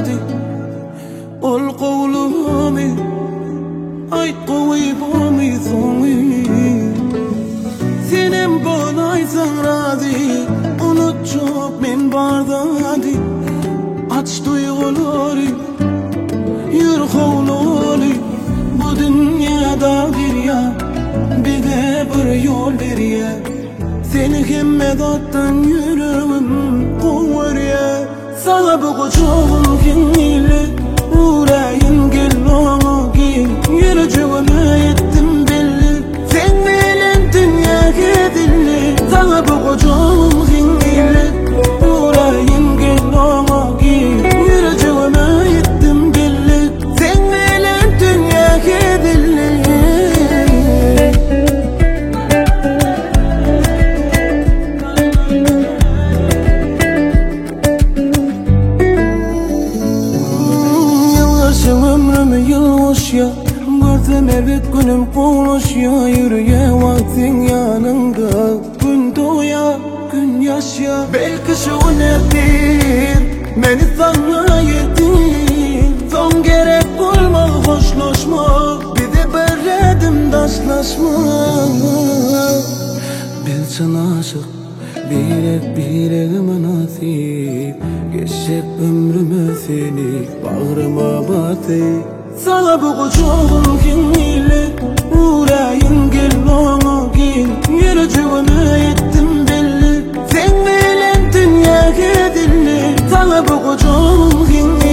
nadi ol qawlumi ayt qo'yibumi so'ngi senem bo'laysan razi unut çok men bardadi aç tuyg'ulari yur qawluli bu dünyada bir ya bir de bir yol beriye seni hemmedattan yüreğim kovar ya sana bu koçoğum kinli uğrayın gel ona gel yürücüğüme yettim belli sen bilen dünya gidilli sana bu koçoğum kinli uğrayın gel ona gel yürücüğüme yettim belli sen bilen dünya gidilli ömrümü yılmış ya gözüm elbet günüm konuş ya yürüye vaktin yanında gün doğuya gün yaşa belki şu nedir beni sana yedim son gerek olma hoşlaşma bir de berredim taşlaşma bilsen aşık bileğime nasip geçecek ömrüme seni bağrıma batı sana bu koçoğum kinli uğrayın gel ona gel yürücüğüme yettim belli sen bilen dünya gidilli sana bu koçoğum kinli